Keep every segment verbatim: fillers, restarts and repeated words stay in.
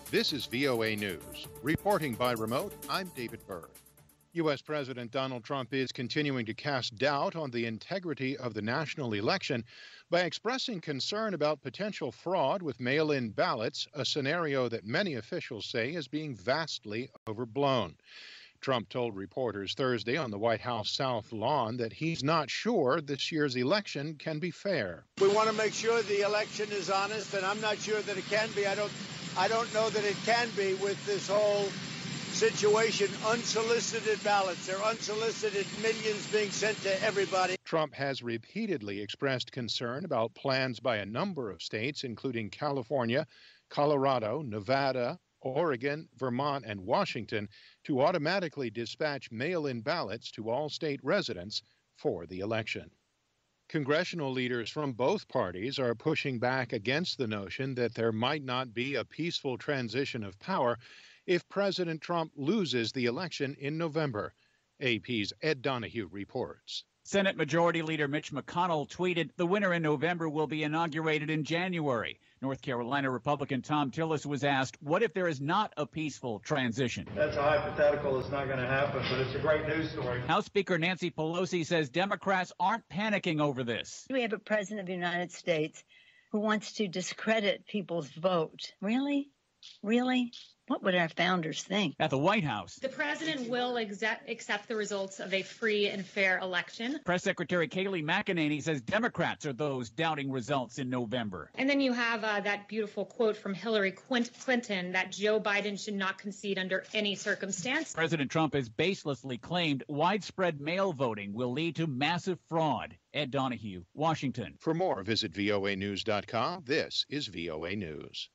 This is V O A News. Reporting by remote, I'm David Byrd. U S. President Donald Trump is continuing to cast doubt on the integrity of the national election by expressing concern about potential fraud with mail-in ballots, a scenario that many officials say is being vastly overblown. Trump told reporters Thursday on the White House South Lawn that he's not sure this year's election can be fair. We want to make sure the election is honest, and I'm not sure that it can be. I don't, I don't know that it can be with this whole situation. Unsolicited ballots. There are unsolicited millions being sent to everybody. Trump has repeatedly expressed concern about plans by a number of states, including California, Colorado, Nevada, Oregon, Vermont, and Washington, to automatically dispatch mail-in ballots to all state residents for the election. Congressional leaders from both parties are pushing back against the notion that there might not be a peaceful transition of power if President Trump loses the election in November. A P's Ed Donahue reports. Senate Majority Leader Mitch McConnell tweeted, "The winner in November will be inaugurated in January." North Carolina Republican Thom Tillis was asked, what if there is not a peaceful transition? That's a hypothetical. It's not going to happen, but it's a great news story. House Speaker Nancy Pelosi says Democrats aren't panicking over this. We have a president of the United States who wants to discredit people's vote. Really? Really? What would our founders think? At the White House, the president will exe- accept the results of a free and fair election. Press Secretary Kayleigh McEnany says Democrats are those doubting results in November. And then you have uh, that beautiful quote from Hillary Clinton that Joe Biden should not concede under any circumstance. President Trump has baselessly claimed widespread mail voting will lead to massive fraud. Ed Donahue, Washington. For more, visit V O A news dot com. This is V O A News.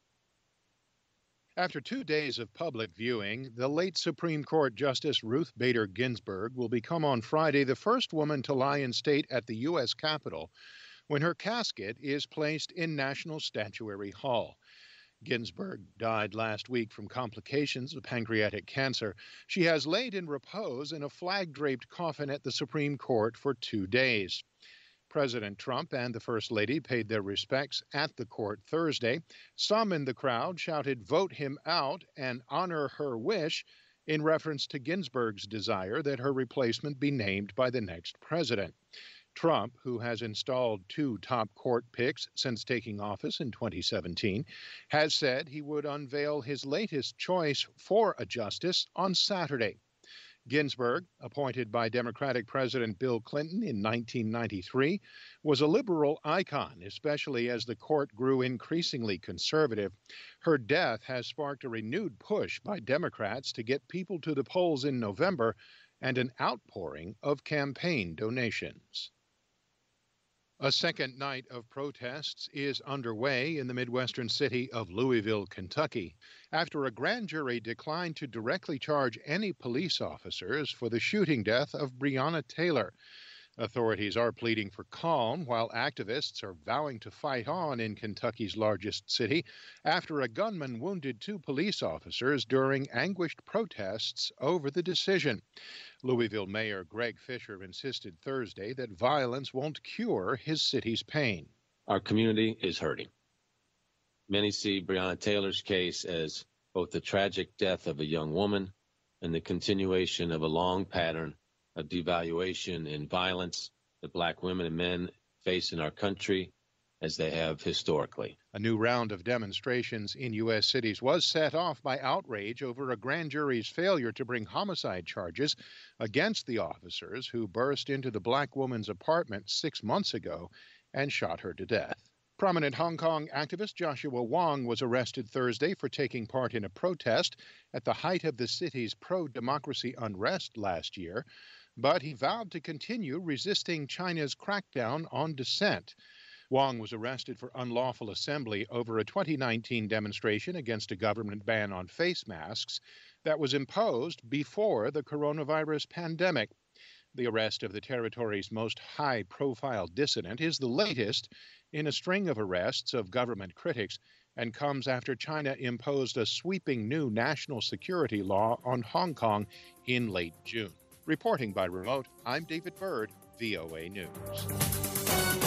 After two days of public viewing, the late Supreme Court Justice Ruth Bader Ginsburg will become on Friday the first woman to lie in state at the U S Capitol when her casket is placed in National Statuary Hall. Ginsburg died last week from complications of pancreatic cancer. She has laid in repose in a flag-draped coffin at the Supreme Court for two days. President Trump and the First Lady paid their respects at the court Thursday. Some in the crowd shouted, "Vote him out," and "honor her wish," in reference to Ginsburg's desire that her replacement be named by the next president. Trump, who has installed two top court picks since taking office in twenty seventeen, has said he would unveil his latest choice for a justice on Saturday. Ginsburg, appointed by Democratic President Bill Clinton in nineteen ninety-three, was a liberal icon, especially as the court grew increasingly conservative. Her death has sparked a renewed push by Democrats to get people to the polls in November and an outpouring of campaign donations. A second night of protests is underway in the Midwestern city of Louisville, Kentucky, after a grand jury declined to directly charge any police officers for the shooting death of Breonna Taylor. Authorities are pleading for calm, while activists are vowing to fight on in Kentucky's largest city after a gunman wounded two police officers during anguished protests over the decision. Louisville Mayor Greg Fisher insisted Thursday that violence won't cure his city's pain. Our community is hurting. Many see Breonna Taylor's case as both the tragic death of a young woman and the continuation of a long pattern of devaluation and violence that black women and men face in our country, as they have historically. A new round of demonstrations in U S cities was set off by outrage over a grand jury's failure to bring homicide charges against the officers who burst into the black woman's apartment six months ago and shot her to death. Prominent Hong Kong activist Joshua Wong was arrested Thursday for taking part in a protest at the height of the city's pro-democracy unrest last year, but he vowed to continue resisting China's crackdown on dissent. Wong was arrested for unlawful assembly over a twenty nineteen demonstration against a government ban on face masks that was imposed before the coronavirus pandemic. The arrest of the territory's most high-profile dissident is the latest in a string of arrests of government critics and comes after China imposed a sweeping new national security law on Hong Kong in late June. Reporting by remote, I'm David Byrd, V O A News.